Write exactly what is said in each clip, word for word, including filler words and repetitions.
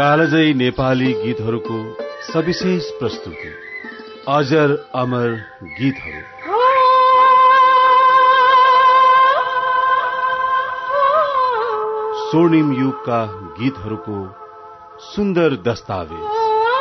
कालजयी नेपाली गीतहरूको सविशेष प्रस्तुति अजर अमर गीतहरू। स्वर्णिम युगका गीतहरूको सुन्दर दस्तावेज।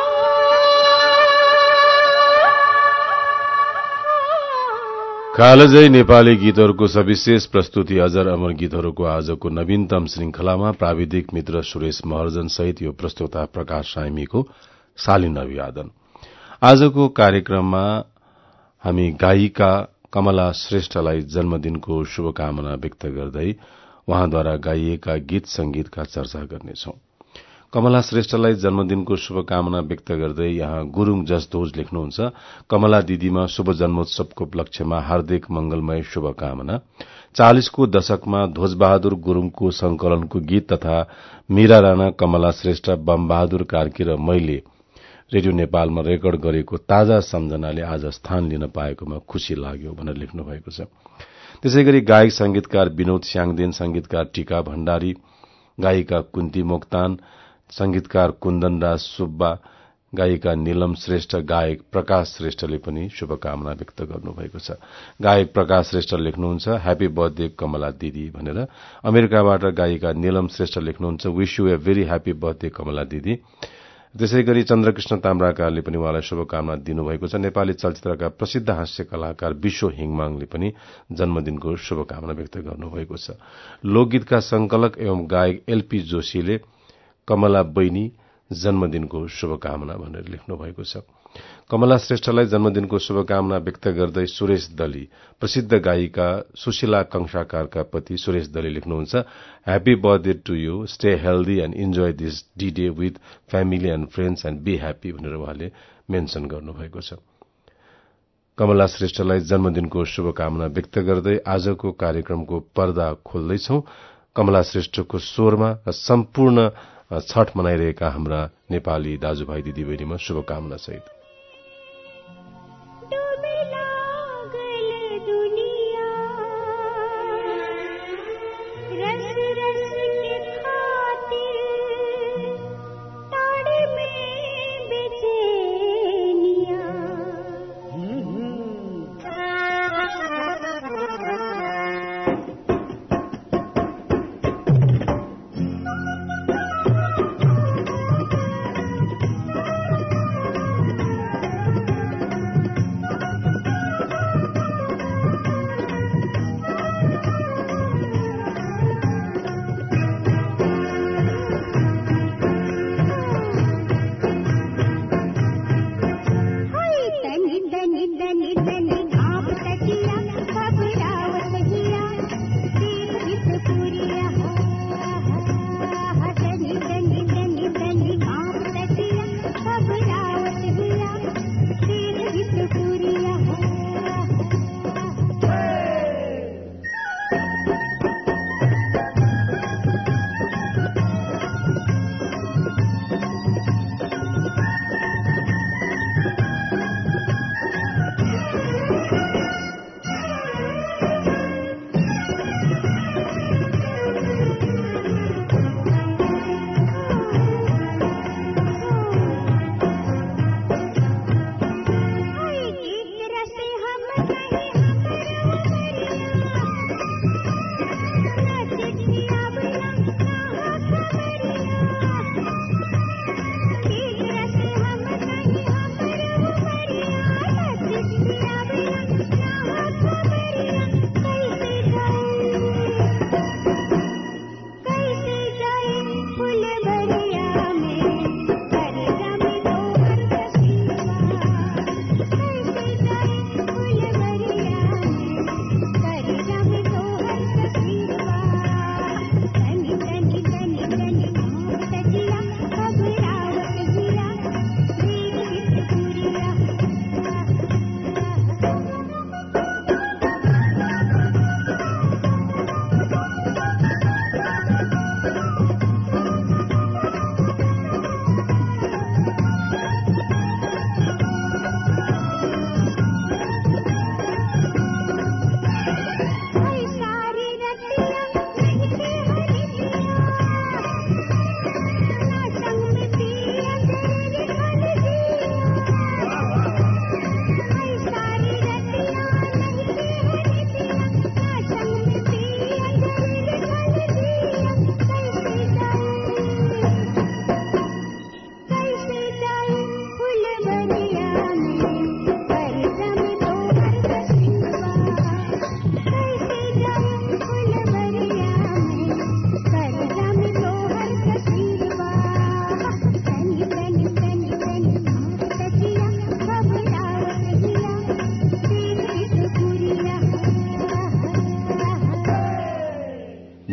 कालजयी नेपाली गीतहरूको सविशेष प्रस्तुति अजर अमर गीतहरूको आजको नवीनतम श्रृंखलामा प्राविधिक मित्र सुरेश महर्जन सहित यो प्रस्तुता प्रकाश साइमीको शालीन अभिवादन। आजको कार्यक्रममा हामी गायिका कमला श्रेष्ठलाई जन्मदिनको शुभकामना व्यक्त गर्दै उहाँद्वारा गाइएका गीत संगीतका चर्चा गर्नेछौं। कमला श्रेष्ठलाई जन्मदिनको शुभकामना व्यक्त गर्दै यहाँ गुरूङ जसदोज लेख्नुहुन्छ, कमला दिदीमा शुभ जन्मोत्सवको उपलक्ष्यमा हार्दिक मंगलमय शुभकामना। चालिसको दशकमा ध्वजबहादुर गुरूङको संकलनको गीत तथा मीरा राणा, कमला श्रेष्ठ, बमबहादुर कार्की र मैले रेडियो नेपालमा रेकर्ड गरेको ताजा सम्झनाले आज स्थान लिन पाएकोमा खुशी लाग्यो भनेर लेख्नु भएको छ। त्यसैगरी गायक संगीतकार विनोद स्याङदेन, संगीतकार टीका भण्डारी, गायिका कुन्ती मोक्तान, संगीतकार कुन्दनराज सुब्बा, गायिका नीलम श्रेष्ठ, गायक प्रकाश श्रेष्ठले पनि शुभकामना व्यक्त गर्नुभएको छ। गायक प्रकाश श्रेष्ठ लेख्नुहुन्छ, ह्यापी बर्थडे कमला दिदी भनेर। अमेरिकाबाट गायिका नीलम श्रेष्ठ लेख्नुहुन्छ, wish you a very happy birthday Kamala दिदी। त्यसैगरी चन्द्रकृष्ण ताम्राकारले पनि उहाँलाई शुभकामना दिनुभएको छ। नेपाली चलचित्रका प्रसिद्ध हास्य कलाकार विश्व हिङमाङले पनि जन्मदिनको शुभकामना व्यक्त गर्नुभएको छ। लोकगीतका संकलक एवं गायक एलपी जोशीले कमला बैनी जन्मदिनको शुभकामना भनेर लेख्नु भएको छ। कमला श्रेष्ठलाई जन्मदिनको शुभकामना व्यक्त गर्दै सुरेश दली, प्रसिद्ध गायिका सुशीला कंसाकारका पति सुरेश दली लेख्नुहुन्छ, happy birthday to you, stay healthy and enjoy this डी day with family and friends and be happy भनेर उहाँले मेन्सन गर्नुभएको छ। कमला श्रेष्ठलाई जन्मदिनको शुभकामना व्यक्त गर्दै आजको कार्यक्रमको पर्दा खोल्दैछौ। कमला श्रेष्ठको स्वरमा र सम्पूर्ण छठ मनाइरहेका हाम्रा नेपाली दाजुभाइ दिदीबहिनीमा शुभकामना सहित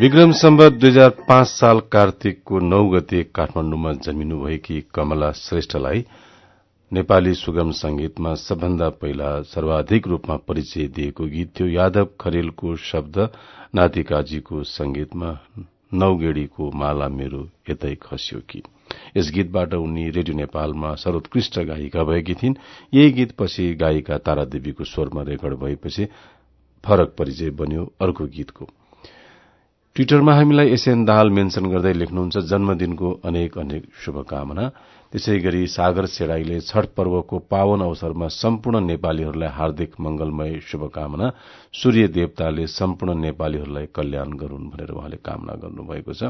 विक्रम सम्वत दुई हजार पाँच साल कार्तिकको नौ गते काठमाण्डुमा जन्मिनुभएकी कमला श्रेष्ठलाई नेपाली सुगम संगीतमा सबभन्दा पहिला सर्वाधिक रूपमा परिचय दिएको गीत थियो यादव खरेलको शब्द नातिकाजीको संगीतमा नौगेडीको माला मेरो यतै खस्यो कि। यस गीतबाट उनी रेडियो नेपालमा सर्वोत्कृष्ट गायिका भएकी थिइन्। यही गीतपछि गायिका तारादेवीको स्वरमा रेकर्ड भएपछि फरक परिचय बन्यो अर्को गीतको। ट्विटरमा हामीलाई एसएन दाहाल मेन्सन गर्दै लेख्नुहुन्छ जन्मदिनको अनेक अनेक शुभकामना। त्यसै गरी सागर सेडाईले छठ पर्वको पावन अवसरमा सम्पूर्ण नेपालीहरूलाई हार्दिक मंगलमय शुभकामना। सूर्य देवताले सम्पूर्ण नेपालीहरूलाई कल्याण गरून् भनेर उहाँले कामना गर्नुभएको छ।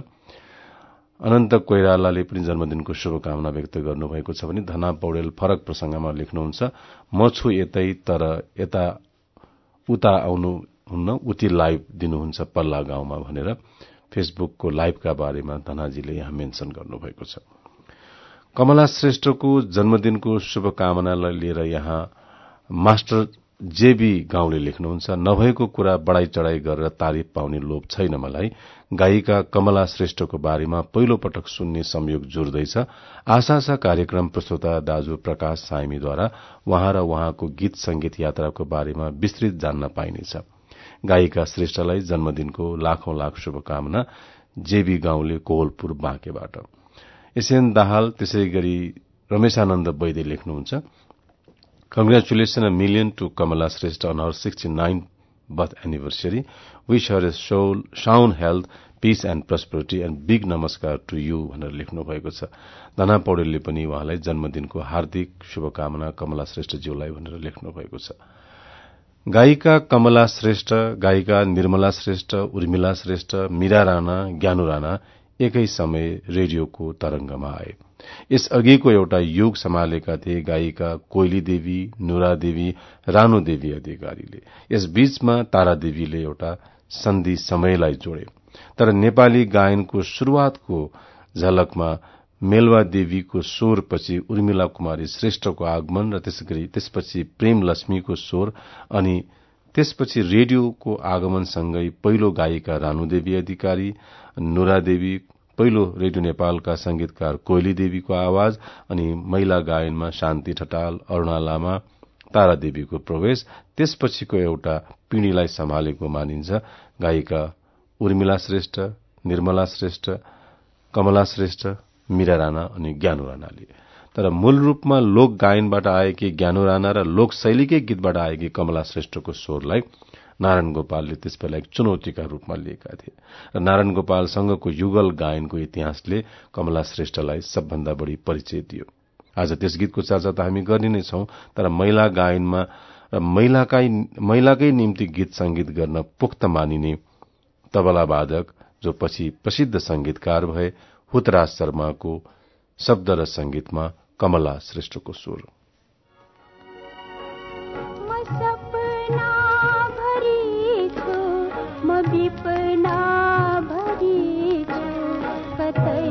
अनन्त कोइरालाले पनि जन्मदिनको शुभकामना व्यक्त गर्नुभएको छ भने धना पौडेल फरक प्रसंगमा लेख्नुहुन्छ म छु यतै तर यता उता आउनु हुन्न उति लाइभ दिनुहुन्छ पल्ला गाउँमा भनेर फेसबुकको लाइभका बारेमा धनाजीले यहाँ मेन्सन गर्नुभएको छ। कमला श्रेष्ठको जन्मदिनको शुभकामनालाई लिएर यहाँ मास्टर जेबी गाउँले लेख्नुहुन्छ नभएको कुरा बढाई चढ़ाई गरेर तारिफ पाउने लोभ छैन मलाई। गायिका कमला श्रेष्ठको बारेमा पहिलो पटक सुन्ने संयोग जुर्दैछ। आशा छ कार्यक्रम प्रस्तोता दाजु प्रकाश साइमीद्वारा उहाँ र उहाँको गीत संगीत यात्राको बारेमा विस्तृत जान्न पाइनेछ। गायिका श्रेष्ठलाई जन्मदिनको लाखौं लाख शुभकामना। जेबी गाउँले कोहलपुर बाँकेबाट। एसएन दाहाल त्यसै गरी रमेशानन्द वैद्य लेख्नुहुन्छ Congratulations a million to Kamala Shrestha on her sixty-ninth birth anniversary. Wish her a sound health, peace and prosperity and big namaskar to you भनेर लेख्नु भएको छ। धना पौडेलले पनि उहाँलाई जन्मदिनको हार्दिक शुभकामना कमला श्रेष्ठज्यूलाई भनेर लेख्नु भएको छ। गायिका कमला श्रेष्ठ, गायिका निर्मला श्रेष्ठ, उर्मिला श्रेष्ठ, मीरा राणा, ज्ञानु राणा एकै समय रेडियोको तरंगमा आए। यस अघिको एउटा युग सम्हालेका थिए गायिका कोइली देवी, नुरा देवी, रानु देवी अधिकारीले। यस बीचमा तारा देवीले एउटा सन्धि समयलाई जोडे। तर नेपाली गायनको शुरूआतको झलकमा मेलवा देवीको स्वरपछि उर्मिला कुमारी श्रेष्ठको आगमन र त्यसगरी त्यसपछि प्रेम लक्ष्मीको स्वर अनि त्यसपछि रेडियोको आगमनसँगै पहिलो गायिका रानु देवी अधिकारी, नुरा देवी, पहिलो रेडियो नेपालका संगीतकार कोइली देवीको आवाज अनि महिला गायनमा शान्ति ठटाल, अरूणा लामा, तारा देवीको प्रवेश। त्यसपछिको एउटा पिढ़ीलाई सम्हालेको मानिन्छ गायिका उर्मिला श्रेष्ठ, निर्मला श्रेष्ठ, कमला श्रेष्ठ, मीरा राणा अनि ज्ञानु राणाले। तर मूल रूपमा लोक गायनबाट आएकी ज्ञानु राणा र लोक शैलीकै गीतबाट आएकी कमला श्रेष्ठको स्वरलाई नारायण गोपालले त्यसबेला एक चुनौतीका रूपमा लिएका थिए र नारायण गोपालसँगको युगल गायनको इतिहासले कमला श्रेष्ठलाई सबभन्दा बढ़ी परिचय दियो। आज त्यस गीतको चर्चा त हामी गर्ने नै छौं, तर महिला गायनमा र महिलाकै महिलाकै निम्ति गीत संगीत गर्न पुख्त मानिने तबला वादक जो पछि प्रसिद्ध संगीतकार भए हुतराज शर्माको शब्द र संगीतमा कमला श्रेष्ठको स्वर। विपना भरी कतै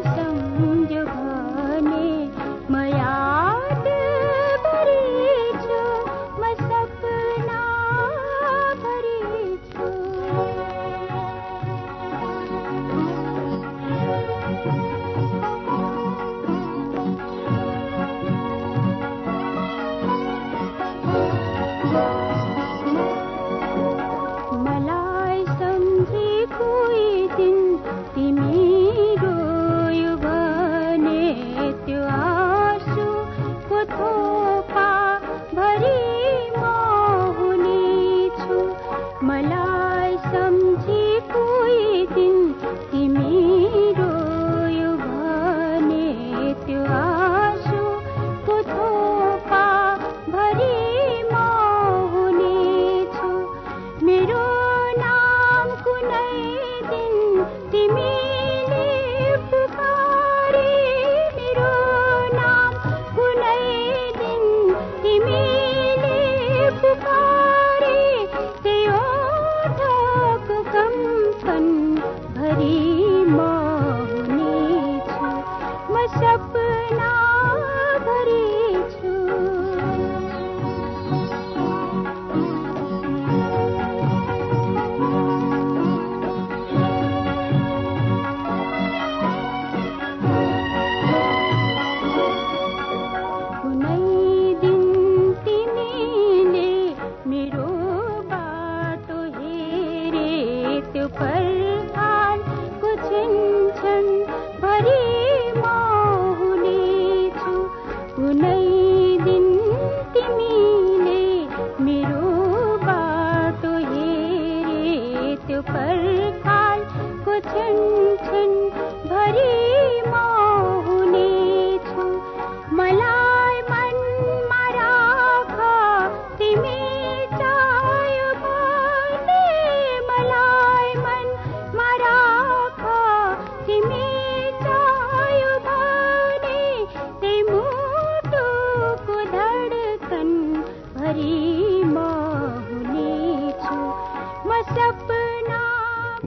सम्झने म याद भरी छु म सपना भरी छु। तिमी रोयो भने त्यो आँसु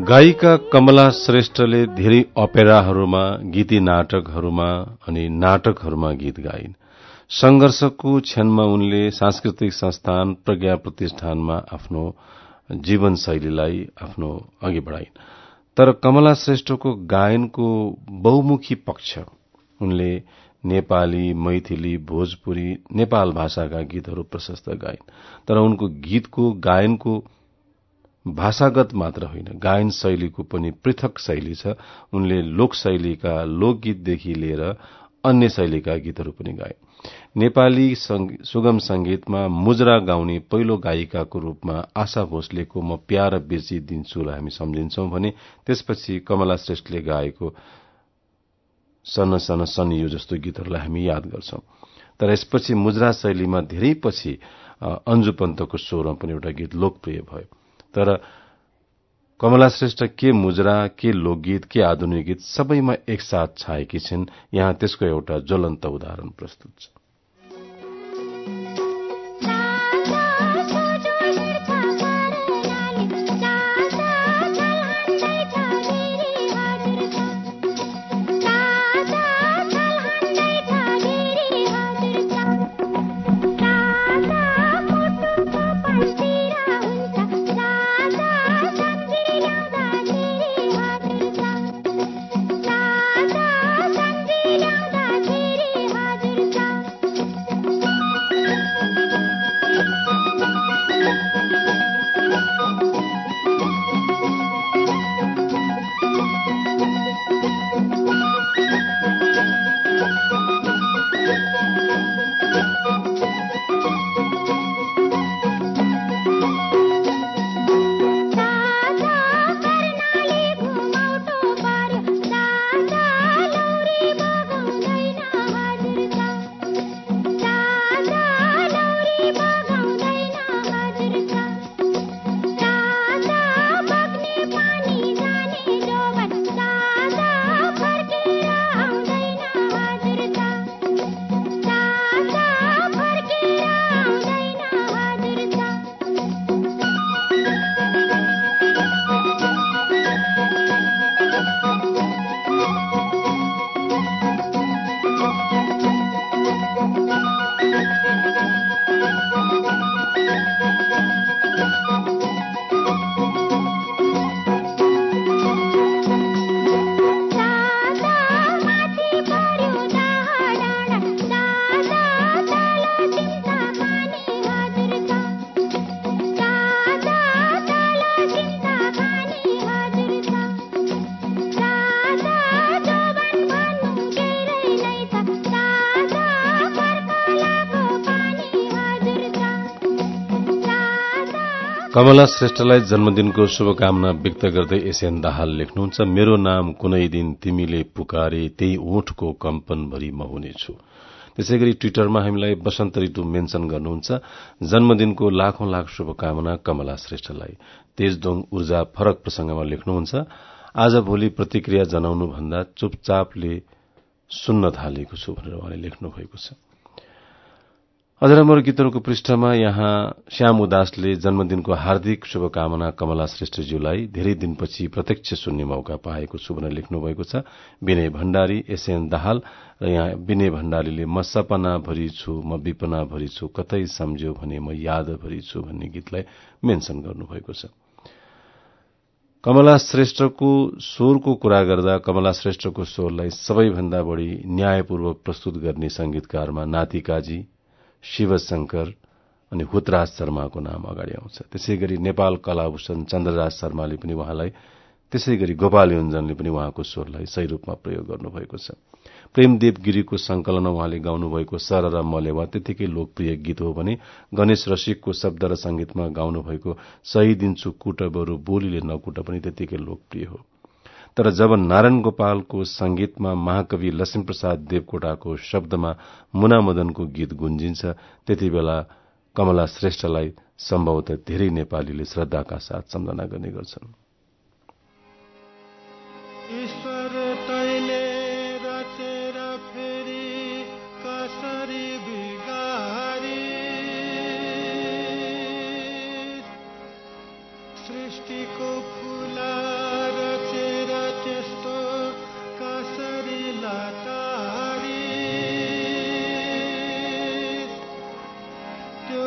गायिका कमला श्रेष्ठले धेरै अपेराहरूमा, गीती नाटकहरूमा अनि नाटकहरूमा गीत गाइन्। संघर्षको क्षणमा उनले सांस्कृतिक संस्थान प्रज्ञा प्रतिष्ठानमा आफ्नो जीवनशैलीलाई आफ्नो अघि बढाइन्। तर कमला श्रेष्ठको गायनको बहुमुखी पक्ष, उनले नेपाली, मैथिली, भोजपुरी, नेपाल भाषाका गीतहरू प्रशस्त गाइन्। तर उनको गीतको गायनको भाषागत मात्र होइन, गायन शैलीको पनि पृथक शैली छ। उनले लोक शैलीका लोकगीतदेखि लिएर अन्य शैलीका गीतहरू पनि गाए। नेपाली सुगम संगीतमा मुजरा गाउने पहिलो गायिकाको रूपमा आशा भोसलेको म प्यार बिर्सी दिन्छुलाई हामी सम्झिन्छौं भने त्यसपछि कमला श्रेष्ठले गाएको सन सन सनियो जस्तो गीतहरूलाई हामी याद गर्छौं। तर यसपछि मुजरा शैलीमा धेरै पछि अन्जु पन्तको स्वरमा पनि एउटा गीत लोकप्रिय भयो। तर कमला श्रेष्ठ के मुजरा, के लोकगीत, के आधुनिक गीत सबैमा एकसाथ छाएकी छिन्। यहाँ त्यसको एउटा ज्वलन्त उदाहरण प्रस्तुत छ। कमला श्रेष्ठलाई जन्मदिनको शुभकामना व्यक्त गर्दै एसएन दाहाल लेख्नुहुन्छ, मेरो नाम कुनै दिन तिमीले पुकारे त्यही ओठको कम्पन भरि म हुनेछु। त्यसैगरी ट्विटरमा हामीलाई बसन्त ऋतु मेन्सन गर्नुहुन्छ, जन्मदिनको लाखौं लाख शुभकामना कमला श्रेष्ठलाई। तेजदोङ ऊर्जा फरक प्रसंगमा लेख्नुहुन्छ, आज भोलि प्रतिक्रिया जनाउनु भन्दा चुपचापले सुन्न थालेको छु भनेर उहाँले लेख्नु भएको छ। अजरमर गीतहरूको पृष्ठमा यहाँ श्याम उदासले जन्मदिनको हार्दिक शुभकामना कमला श्रेष्ठज्यूलाई धेरै दिनपछि प्रत्यक्ष सुन्ने मौका पाएको छु भनेर लेख्नु भएको छ। विनय भण्डारी, एसएन दाहाल र यहाँ विनय भण्डारीले म सपना भरि छु, म विपना भरि छु, कतै सम्झ्यो भने म याद भरि छु भन्ने गीतलाई मेन्सन गर्नुभएको छ। कमला श्रेष्ठको स्वरको कुरा गर्दा कमला श्रेष्ठको स्वरलाई सबैभन्दा बढ़ी न्यायपूर्वक प्रस्तुत गर्ने संगीतकारमा नातिकाजी, शिवशंकर अनि हुतराज शर्माको नाम अगाडि आउँछ। त्यसैगरी नेपाल कलाभूषण चन्द्रराज शर्माले पनि उहाँलाई, त्यसैगरी गोपाल योन्जनले पनि उहाँको स्वरलाई सही रूपमा प्रयोग गर्नुभएको छ। प्रेमदेव गिरीको संकलनमा उहाँले गाउनुभएको सर र मलेवा त्यतिकै लोकप्रिय गीत हो भने गणेश रसिकको शब्द र संगीतमा गाउनुभएको सही दिन्छु कुट बरु बोलीले नकुट पनि त्यतिकै लोकप्रिय हो। तर जब नारायण गोपालको संगीतमा महाकवि लक्ष्मीप्रसाद देवकोटाको शब्दमा मुना मदनको गीत गुन्जिन्छ, त्यति बेला कमला श्रेष्ठलाई सम्भवतः धेरै नेपालीले श्रद्धाका साथ सम्झना गर्ने गर्छन्। ईश्वर तैले रचेर फेरि कसरी बिगारी सृष्टिको फूला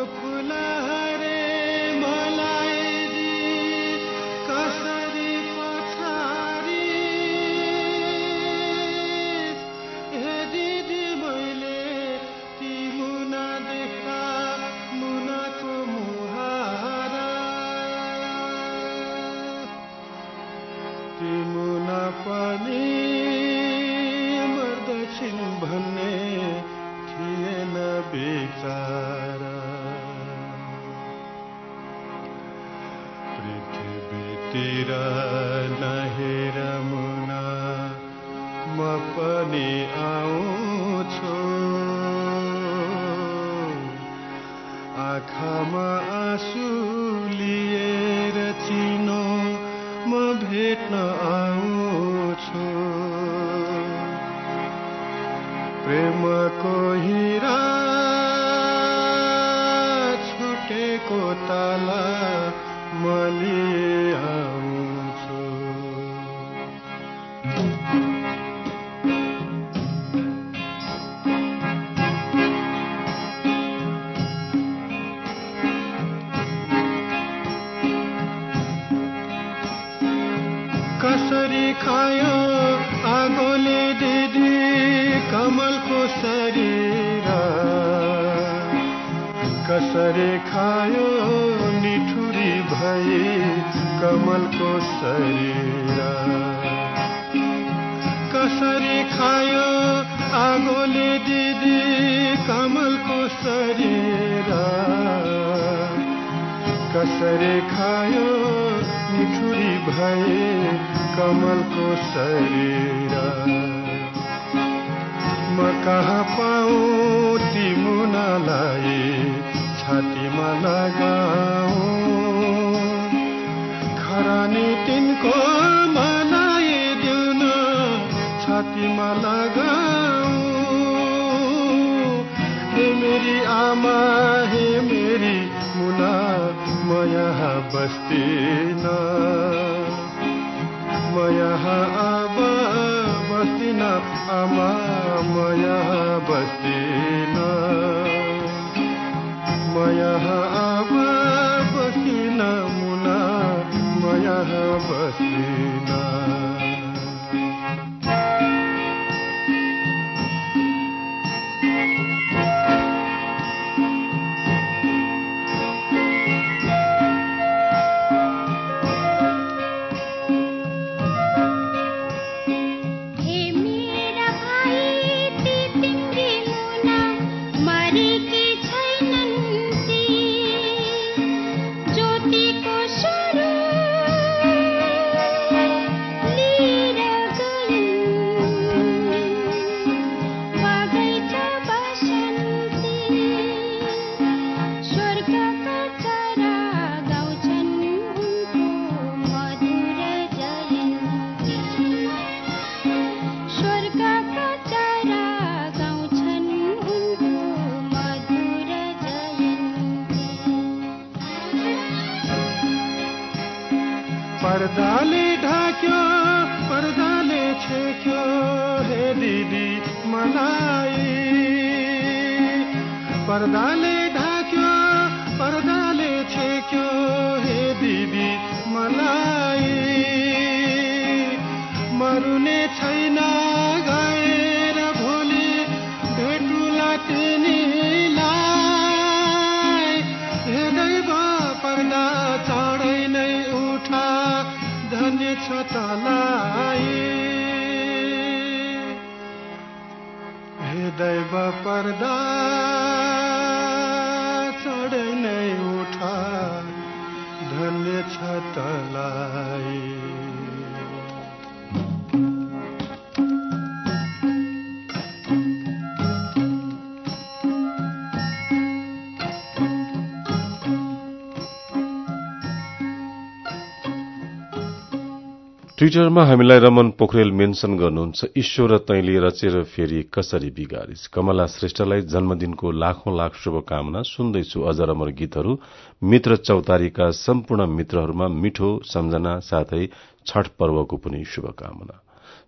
पर्दाले ढाक्यो पर्दाले छेक्यो हे दिदी मलाई पर्दाले ढाक्यो पर्दाले छेक्यो हे दिदी मलाई मरुने छैन गएर भोलि भेटुला तिनीलाई हे दैव पर्दा चढै नै उठा धन्य छ तलाई हे दैव पर्दा चढै नै उठा धन्य छ तलाई ट्विटरमा हामीलाई रमन पोखरेल मेन्सन गर्नुहुन्छ, ईश्वर तैँले रचेर फेरि कसरी बिगारिस्। कमला श्रेष्ठलाई जन्मदिनको लाखौं लाख शुभकामना। सुन्दैछु अजर अमर गीतहरू। मित्र चौतारीका सम्पूर्ण मित्रहरूमा मिठो सम्झना साथै छठ पर्वको पनि शुभकामना।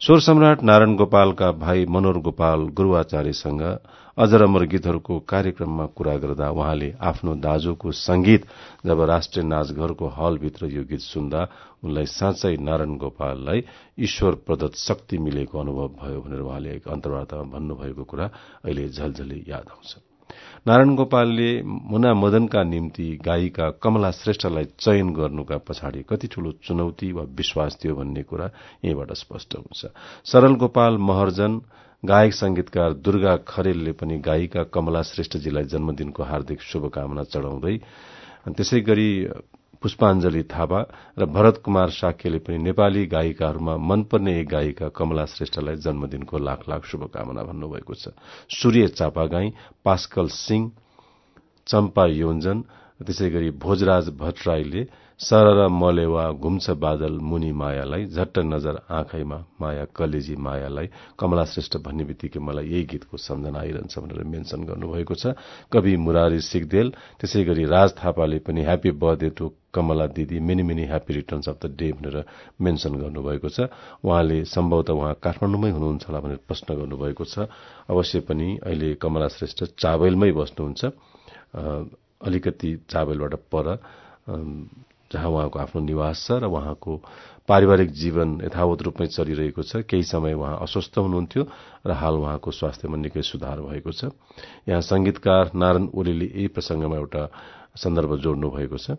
स्वर सम्राट नारायण गोपालका भाइ मनोहर गोपाल गुरूआचार्यसँग अजर अमर गीतहरूको कार्यक्रममा कुरा गर्दा उहाँले आफ्नो दाजुको संगीत जब राष्ट्रिय नाचघरको हलभित्र यो गीत सुन्दा उनलाई साँच्चै नारायण गोपाललाई ईश्वर प्रदत्त शक्ति मिलेको अनुभव भयो भनेर उहाँले एक अन्तर्वार्तामा भन्नुभएको कुरा अहिले झलझली याद आउँछ। नारायण गोपालले मुना मदनका निम्ति गायिका कमला श्रेष्ठलाई चयन गर्नुका पछाडि कति ठूलो चुनौती वा विश्वास थियो भन्ने कुरा यहीँबाट स्पष्ट हुन्छ। सरल गोपाल महर्जन, गायक संगीतकार दुर्गा खरेलले पनि गायिका कमला श्रेष्ठजीलाई जन्मदिनको हार्दिक शुभकामना चढ़ाउँदै, त्यसै गरी पुष्पाञ्जली थापा र भरत कुमार साक्यले पनि नेपाली गायिकाहरूमा मनपर्ने एक गायिका कमला श्रेष्ठलाई जन्मदिनको लाख लाख शुभकामना भन्नुभएको छ। सूर्य चापागाई, पास्कल सिंह, चम्पा योन्जन, त्यसै गरी भोजराज भट्टराईले सरर मलेवा घुम्छ बादल मुनि मायालाई, झट्ट नजर आँखैमा माया कलेजी मायालाई कमला श्रेष्ठ भन्ने बित्तिकै मलाई यही गीतको सम्झना आइरहन्छ भनेर मेन्सन गर्नुभएको छ। कवि मुरारी सिगदेल, त्यसै गरी राज थापाले पनि ह्यापी बर्थडे टु कमला दिदी, many many happy returns of the day भनेर मेन्सन गर्नुभएको छ। उहाँले सम्भवतः उहाँ काठमाडौँमै हुनुहुन्छ होला भनेर प्रश्न गर्नुभएको छ। अवश्य पनि अहिले कमला श्रेष्ठ चाबेलमै बस्नुहुन्छ, अलिकति चाबेलबाट पर, जहाँ उहाँको आफ्नो निवास छ र उहाँको पारिवारिक जीवन यथावत रूपमै चलिरहेको छ। केही समय उहाँ अस्वस्थ हुनुहुन्थ्यो र हाल उहाँको स्वास्थ्यमा निकै सुधार भएको छ। यहाँ संगीतकार नारायण ओलीले यही प्रसंगमा एउटा सन्दर्भ जोड्नु भएको छ।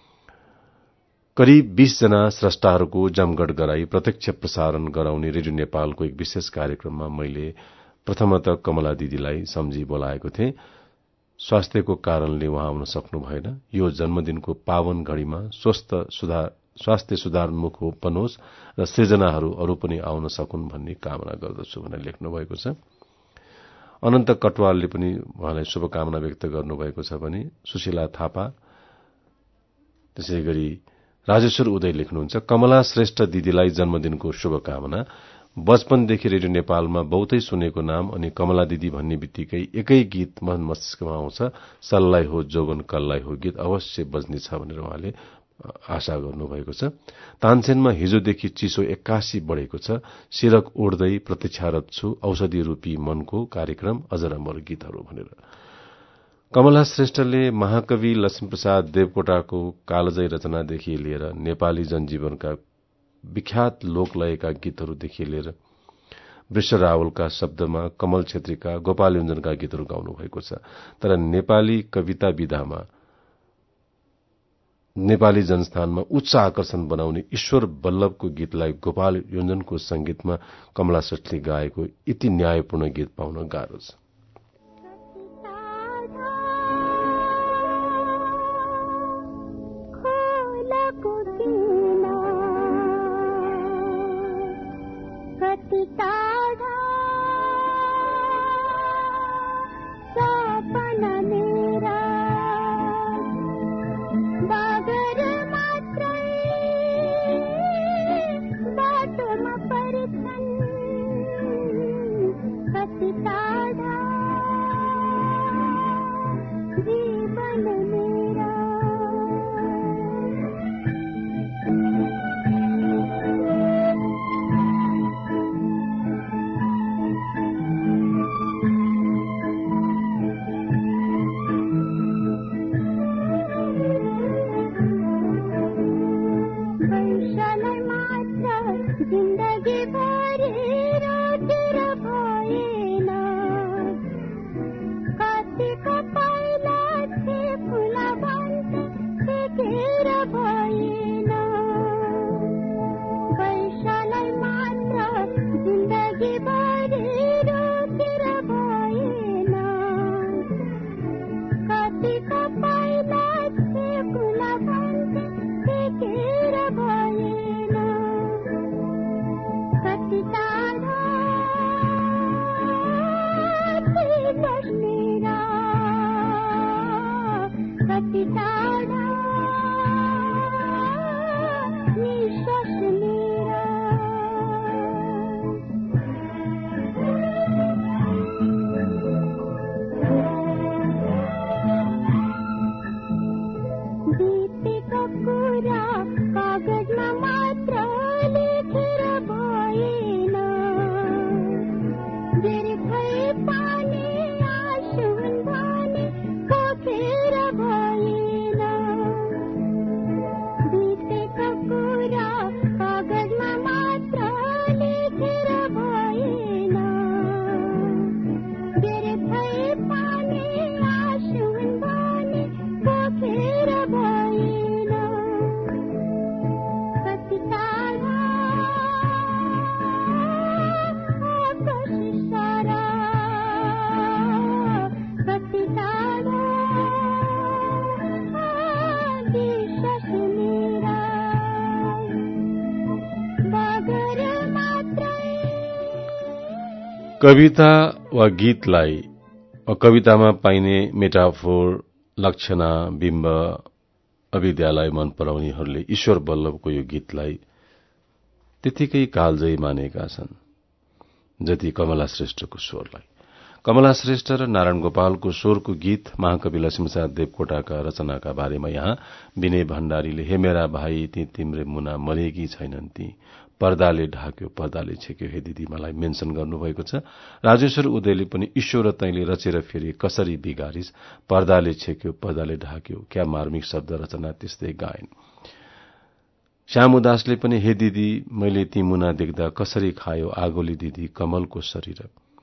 करिब बीस जना स्रष्टाहरूको जमघट गराई प्रत्यक्ष प्रसारण गराउने रेडियो नेपालको एक विशेष कार्यक्रममा मैले प्रथमतः कमला दिदीलाई सम्झी बोलाएको थिएँ। स्वास्थ्यको कारणले उहाँ आउन सक्नु भएन। यो जन्मदिनको पावन घड़ीमा स्वस्थ सुधार स्वास्थ्य सुधारोन्मुख बनोस् र सृजनाहरू अरू पनि आउन सकुन् भन्ने कामना गर्दछु भनेर लेख्नु भएको छ। अनन्त कटवालले पनि उहाँलाई शुभकामना व्यक्त गर्नुभएको छ भने सुशीला थापा, त्यसै गरी राजेश्वर उदय लेख्नुहुन्छ, कमला श्रेष्ठ दिदीलाई जन्मदिनको शुभकामना। बचपनदेखि रेडियो नेपालमा बहुतै सुनेको नाम अनि कमला दिदी भन्ने बित्तिकै एकै गीत मन मस्तिष्कमा आउँछ, सल्लाई हो जोगन कल्लाई हो गीत अवश्य बज्नेछ भनेर उहाँले आशा गर्नुभएको छ। तानसेनमा हिजोदेखि चिसो एक्कासी बढ़ेको छ, सिरक ओढ्दै प्रतीक्षारत छु औषधि रूपी मनको कार्यक्रम अजर अमर गीतहरू भनेर। कमला श्रेष्ठले महाकवि लक्ष्मीप्रसाद देवकोटाको कालजयी रचनादेखि लिएर नेपाली जनजीवनका विख्यात लोकलयका गीतहरूदेखि लिएर वृष रावलका शब्दमा कमल छेत्रीका, गोपाल योन्जनका गीतहरू गाउनु भएको छ। तर नेपाली कविता विधामा नेपाली जनस्थानमा उच्च आकर्षण बनाउने ईश्वर बल्लभको गीतलाई गोपाल योन्जनको संगीतमा कमला श्रेष्ठले गाएको यति न्यायपूर्ण गीत पाउन गाह्रो छ। कविता वा गीतलाई कवितामा पाइने मेटाफोर, लक्षणा, बिम्ब, अविद्यालाई मन पराउनेहरूले ईश्वर वल्लभको यो गीतलाई त्यतिकै कालजयी मानेका छन् जति कमला श्रेष्ठको स्वरलाई। कमला श्रेष्ठ र नारायण गोपालको स्वरको गीत महाकवि लक्ष्मीप्रसाद देवकोटाका रचनाका बारेमा यहाँ विनय भण्डारीले हे मेरा भाइ ती तिम्रे मुना मरेकी छैनन् ती पर्दाले ढाक्यो पर्दाले छेक्यो हे दिदी मलाई मेन्सन गर्नुभएको छ। राजेश्वर उदयले पनि ईश्वर तैले रचेर फेरि कसरी बिगारिस पर्दाले छेक्यो पर्दाले ढाक्यो क्या मार्मिक शब्द रचना त्यस्तै गायन। श्यामुदासले पनि हे दिदी मैले ती मुना देख्दा कसरी खायो आगोली दिदी कमलको शरीर।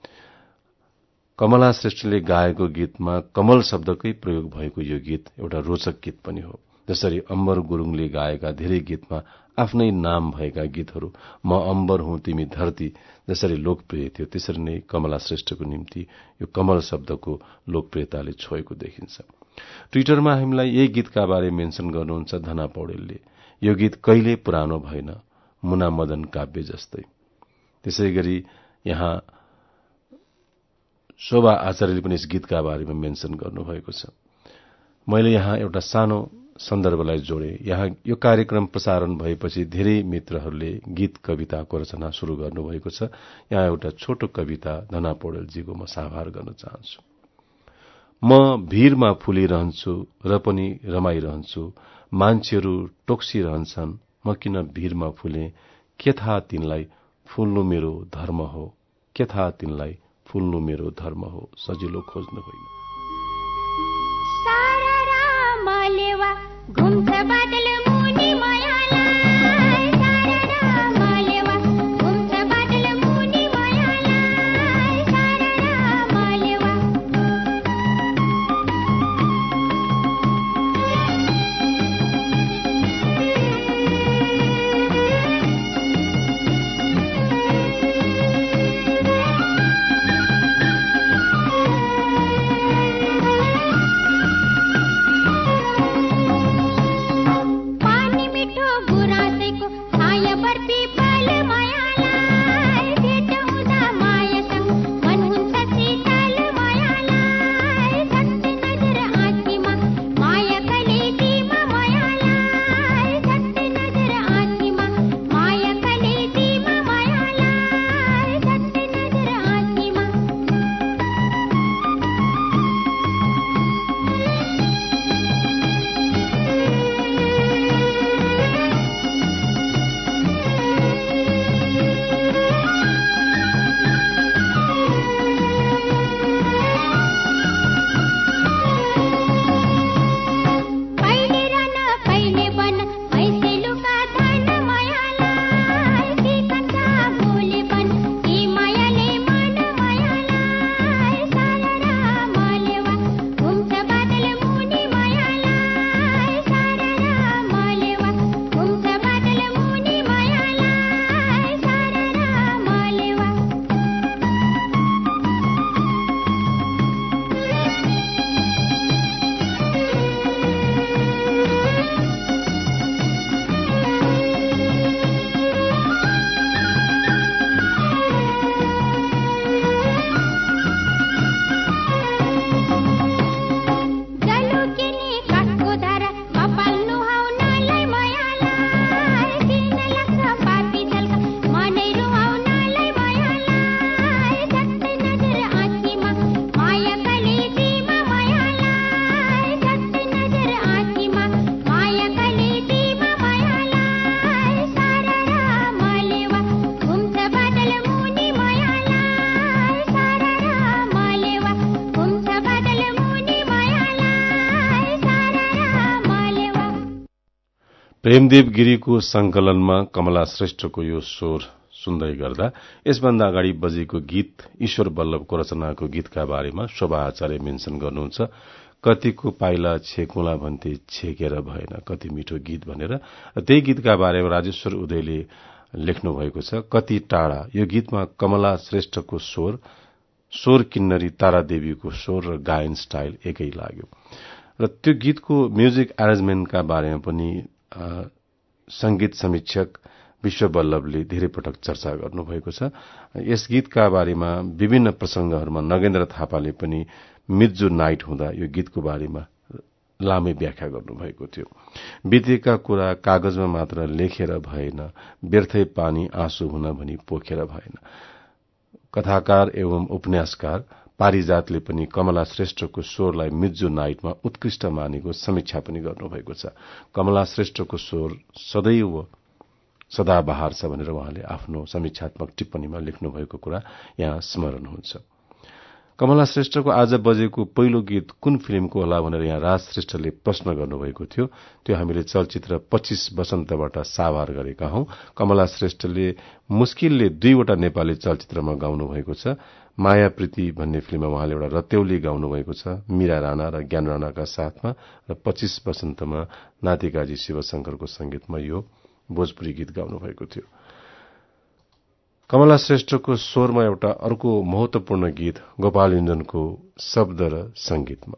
कमला श्रेष्ठले गाएको गीतमा कमल शब्दकै प्रयोग भएको यो गीत एउटा रोचक गीत पनि हो। जसरी अम्बर गुरूङले गाएका धेरै गीतमा आफ्नै नाम भएका गीतहरू म अम्बर हुँ तिमी धरती जसरी लोकप्रिय थियो त्यसरी नै कमला श्रेष्ठको निम्ति यो कमल शब्दको लोकप्रियताले छोएको देखिन्छ। ट्विटरमा हामीलाई यही गीतका बारे मेन्सन गर्नुहुन्छ धना पौडेलले। यो गीत कहिले पुरानो भएन मुना मदन काव्य जस्तै। त्यसैगरी यहाँ शोभा आचार्यले पनि यस गीतका बारेमा मेन्सन गर्नुभएको छ। मैले यहाँ एउटा सानो सन्दर्भलाई जोडे। यहाँ यो कार्यक्रम प्रसारण भएपछि धेरै मित्रहरूले गीत कविताको रचना शुरू गर्नुभएको छ। यहाँ एउटा छोटो कविता धना पौडेलजीको म साभार गर्न चाहन्छु। म भीरमा फुलिरहन्छु र पनि रमाइरहन्छु मान्छेहरू टोक्सिरहन्छन् म किन भीरमा फुले के थाहा तिनलाई फुल्नु मेरो धर्म हो के थाहा तिनलाई फुल्नु मेरो धर्म हो सजिलो खोज्नु होइन। सारा रामलेवा घुम्छ बादल मुनि मायालाई सारा रामलेवा घुम्छ बादल मुनि मायालाई सारा रामलेवा प्रेमदेव गिरीको संकलनमा कमला श्रेष्ठको यो स्वर सुन्दै गर्दा यसभन्दा अगाडि बजेको गीत ईश्वर वल्लभको रचनाको गीतका बारेमा शोभा आचार्य मेन्सन गर्नुहुन्छ। कतिको पाइला छेकुला भन्थे छेकेर भएन कति मिठो गीत भनेर। त्यही गीतका बारेमा राजेश्वर उदयले लेख्नु भएको छ। कति टाढा यो गीतमा कमला श्रेष्ठको स्वर स्वर किन्नरी तारादेवीको स्वर र गायन स्टाइल एकै लाग्यो र त्यो गीतको म्युजिक एरेन्जमेन्टका बारेमा पनि संगीत समीक्षक विश्व वल्लभले धेरै पटक चर्चा गर्नुभएको छ। यस गीतका बारेमा विभिन्न प्रसंगहरूमा नगेन्द्र थापाले पनि मिर्जो नाइट हुँदा यो गीतको बारेमा लामै व्याख्या गर्नुभएको थियो। बितेका कुरा कागजमा मात्र लेखेर भएन, व्यर्थै पानी आँसु हुन भनी पोखेर भएन। कथाकार एवं उपन्यासकार पारिजातले पनि कमला श्रेष्ठको स्वरलाई मिर्जो नाइटमा उत्कृष्ट मानेको समीक्षा पनि गर्नुभएको छ। कमला श्रेष्ठको स्वर सदैव सदाबहार छ भनेर उहाँले आफ्नो समीक्षात्मक टिप्पणीमा लेख्नुभएको कुरा यहाँ स्मरण हुन्छ। कमला श्रेष्ठको आज बजेको पहिलो गीत कुन फिल्मको होला भनेर यहाँ राज श्रेष्ठले प्रश्न गर्नुभएको थियो। त्यो हामीले चलचित्र पच्चीस वसन्तबाट साभार गरेका हौं। कमला श्रेष्ठले मुस्किलले दुईवटा नेपाली चलचित्रमा गाउनुभएको छ। माया प्रीति भन्ने फिल्ममा उहाँले एउटा रत्याउली गाउनुभएको छ मीरा राणा र ज्ञान राणाका साथमा, र पच्चीस वसन्तमा नातिकाजी शिवशंकरको संगीतमा यो भोजपुरी गीत गाउनुभएको थियो। कमला श्रेष्ठको स्वरमा एउटा अर्को महत्वपूर्ण गीत गोपाल योन्जनको शब्द र संगीतमा।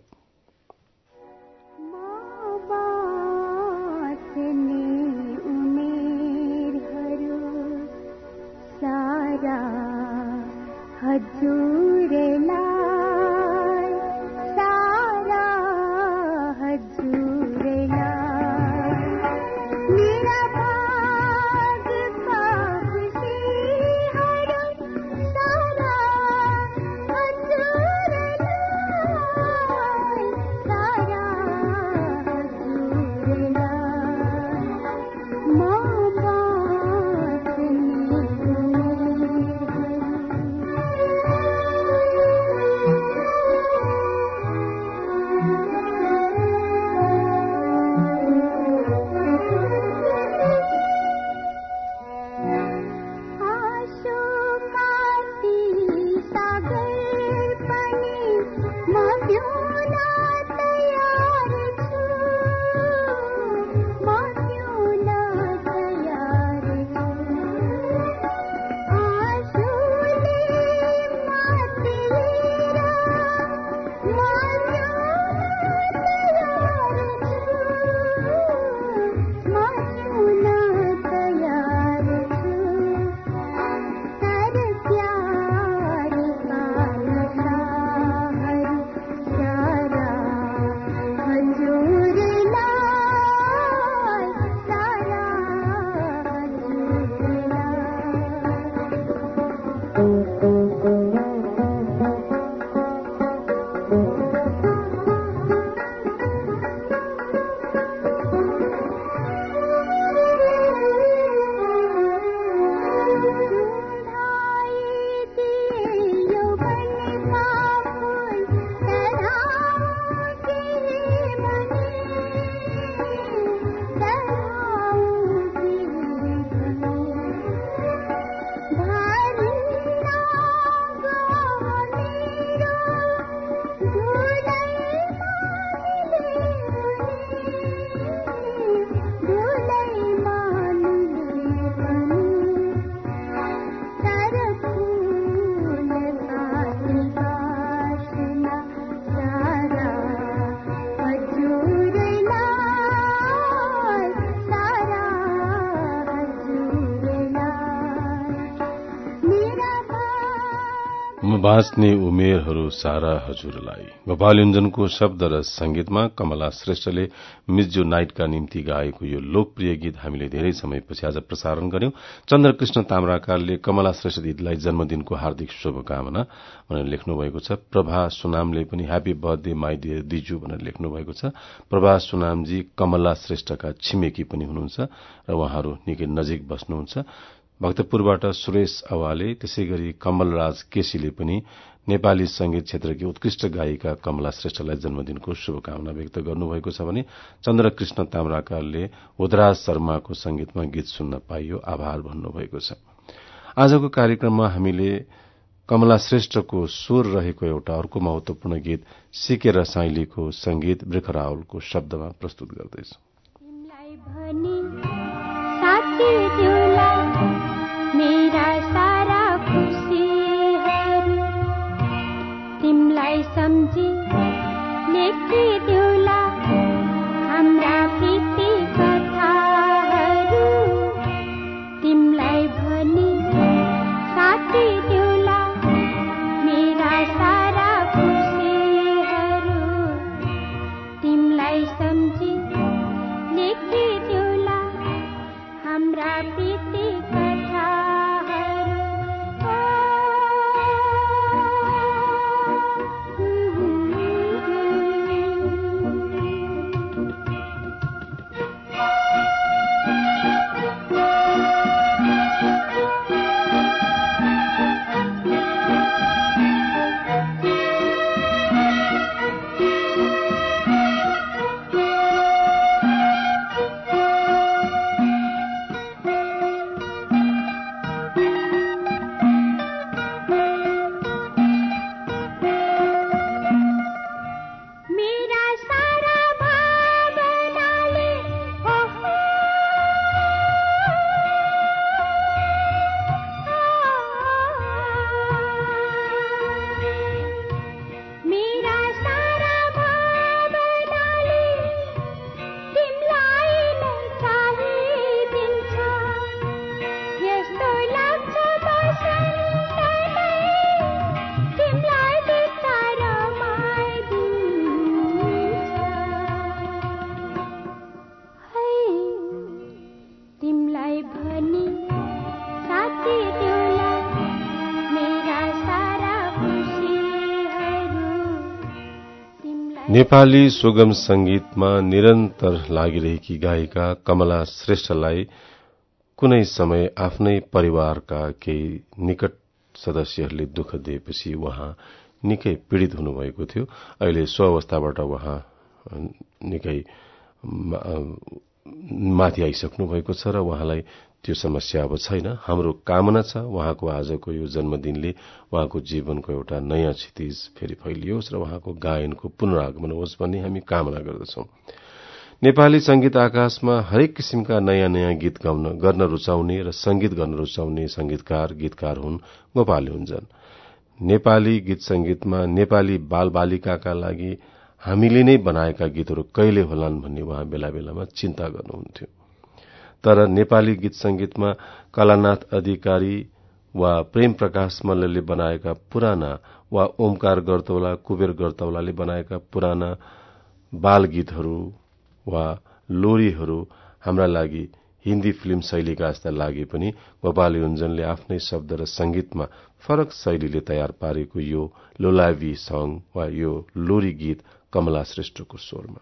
बाँच्ने उमेरहरू सारा हजुरलाई। गोपाल योन्जनको शब्द र संगीतमा कमला श्रेष्ठले मिर्जो नाइटका निम्ति गाएको यो लोकप्रिय गीत हामीले धेरै समयपछि आज प्रसारण गर्यौं। चन्द्रकृष्ण ताम्राकारले कमला श्रेष्ठ दिदीलाई जन्मदिनको हार्दिक शुभकामना भनेर लेख्नु भएको छ। प्रभा सुनामले पनि ह्यापी बर्थडे माई डियर दिजु भनेर लेख्नु भएको छ। प्रभा सुनामजी कमला श्रेष्ठका छिमेकी पनि हुनुहुन्छ र उहाँहरू निकै नजिक बस्नुहुन्छ। भक्तपुरबाट सुरेश अवाले, त्यसैगरी कमलराज केसीले पनि नेपाली संगीत क्षेत्रकी उत्कृष्ट गायिका कमला श्रेष्ठलाई जन्मदिनको शुभकामना व्यक्त गर्नुभएको छ भने चन्द्रकृष्ण ताम्राकारले उदराज शर्माको संगीतमा गीत सुन्न पाइयो, आभार भन्नुभएको छ। आजको कार्यक्रममा हामीले कमला श्रेष्ठको स्वर रहेको एउटा अर्को महत्वपूर्ण गीत सिके र साइलीको संगीत वृखरावलको शब्दमा प्रस्तुत गर्दैछौं। मेरा सारा खुशीहरू तिमलाई सम्झी लेखिदिउला हाम्रा प्रीति कथाहरू तिम नेपाली सुगम संगीतमा निरन्तर लागिरहेकी गायिका कमला श्रेष्ठलाई कुनै समय आफ्नै परिवारका केही निकट सदस्यहरूले दुःख दिएपछि उहाँ निकै पीड़ित हुनुभएको थियो। अहिले सो अवस्थाबाट उहाँ निकै माथि आइसक्नु भएको छ र उहाँलाई त्यो समस्या अब छैन। हाम्रो कामना छ उहाँको आजको यो जन्मदिनले उहाँको जीवनको एउटा नयाँ क्षितिज फेरि फैलियोस् र उहाँको गायनको पुनरागमन होस् भन्ने हामी कामना गर्दछौं। नेपाली संगीत आकाशमा हरेक किसिमका नयाँ नयाँ गीत गाउन गर्न रुचाउने र संगीत गर्न रुचाउने संगीतकार गीतकार हुन् गोपाल युञ्जन। नेपाली गीत संगीतमा नेपाली बालबालिकाका लागि हामीले नै बनाएका गीतहरू कहिले होलान् भन्ने उहाँ बेला बेलामा चिन्ता गर्नुहुन्थ्यो। तर नेपाली गीत संगीतमा कलानाथ अधिकारी वा प्रेम प्रकाश मल्लले बनाएका पुराना वा ओमकार गर्तौला कुबेर गर्तौलाले बनाएका पुराना बाल गीतहरू वा लोरीहरू हाम्रा लागि हिन्दी फिल्म शैलीका जस्ता लागे पनि गोपाल युञ्जनले आफ्नै शब्द र संगीतमा फरक शैलीले तयार पारेको यो लोलावी सङ वा यो लोरी गीत कमला श्रेष्ठको स्वरमा।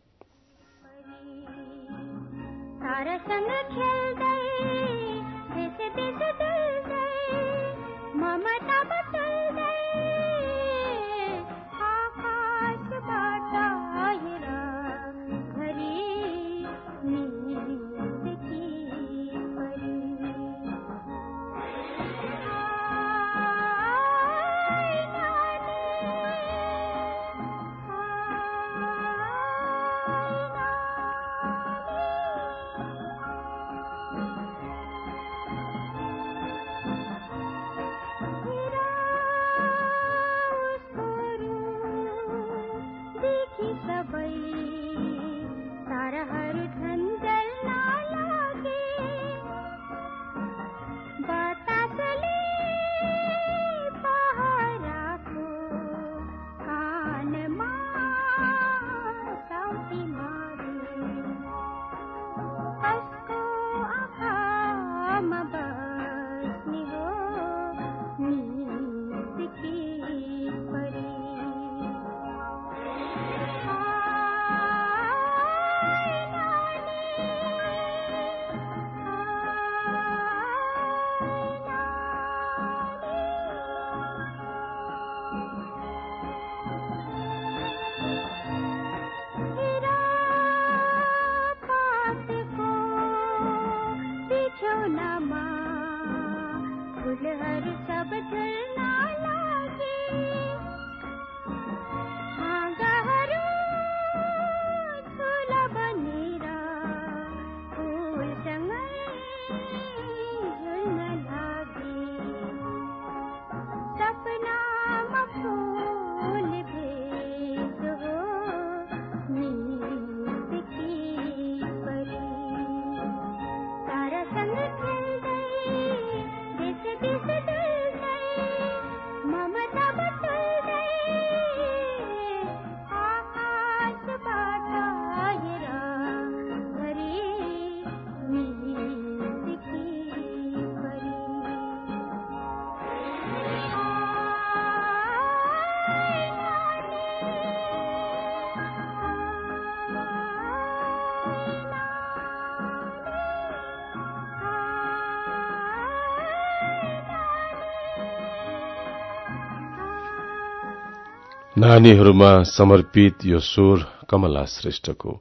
नानीहरूमा समर्पित यो स्वर कमला श्रेष्ठको।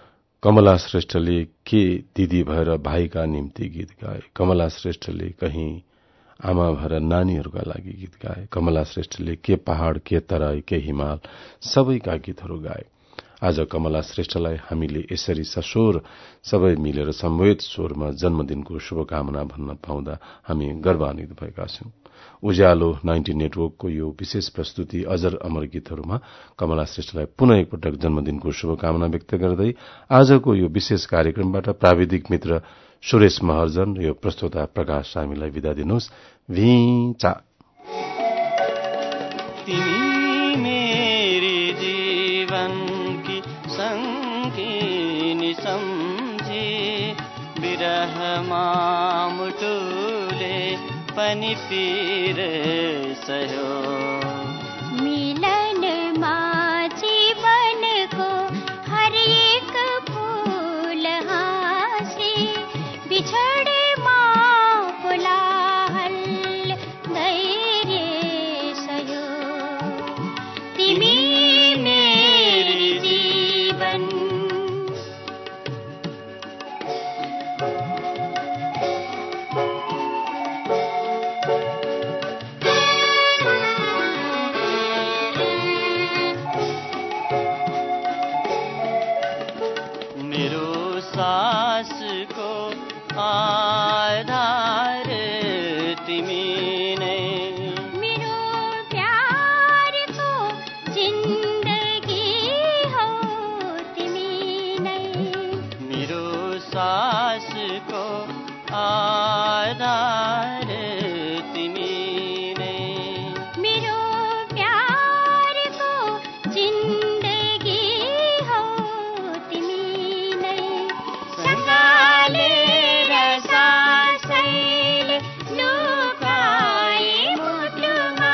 कमला श्रेष्ठले के दिदी भएर भाइका निम्ति गीत गाए, कमला श्रेष्ठले कहीं आमा भएर नानीहरूका लागि गीत गाए, कमला श्रेष्ठले के पहाड़ के तराई के हिमाल सबैका गीतहरू गाए। आज कमला श्रेष्ठलाई हामीले यसरी सस्वर सबै मिलेर सम्वेत स्वरमा जन्मदिनको शुभकामना भन्न पाउँदा हामी गर्वान्वित भएका छौं। उज्यालो नाइन्टी नेटवर्कको यो विशेष प्रस्तुति अजर अमर गीतहरूमा कमला श्रेष्ठलाई पुनः एकपटक जन्मदिनको शुभकामना व्यक्त गर्दै आजको यो विशेष कार्यक्रमबाट प्राविधिक मित्र सुरेश महर्जन र यो प्रस्तोता प्रकाश सामीलाई विदा दिनुहोस्। भिचा तिमी मेरी जीवन की संगीनी सम्झी विरहमा मुटुले पनि पीर सह्यो मिलनमा जीवन सासको आधार तिमी नै मेरो प्यारको जिन्दगी हो तिमी नै मेरो सासको आधार तिमी नै मेरो प्यारको जिन्दगी हो तिमी नै सँगालेर सासैले लुकाए मुटुमा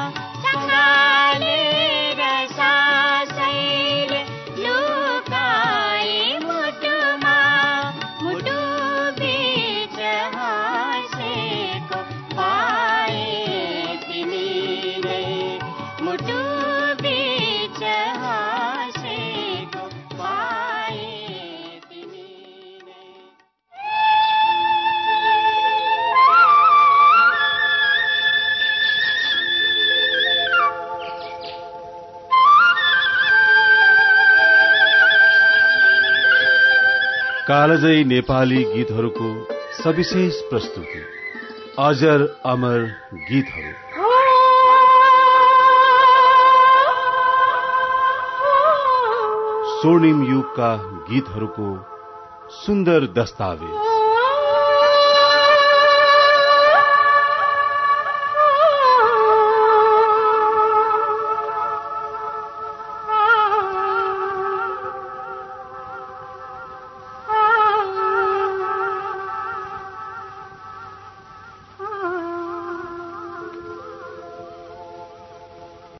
सँगालेर सासैले लुकाए मुटुमा मुटु बीच हाँसेको पाए तिमी नै मुटु बीच हाँसेको पाए तिमी नै कालजयी नेपाली गीतहरूको सविशेष प्रस्तुति अजर अमर गीतहरू स्वर्णिम युगका गीतहरूको सुन्दर दस्तावेज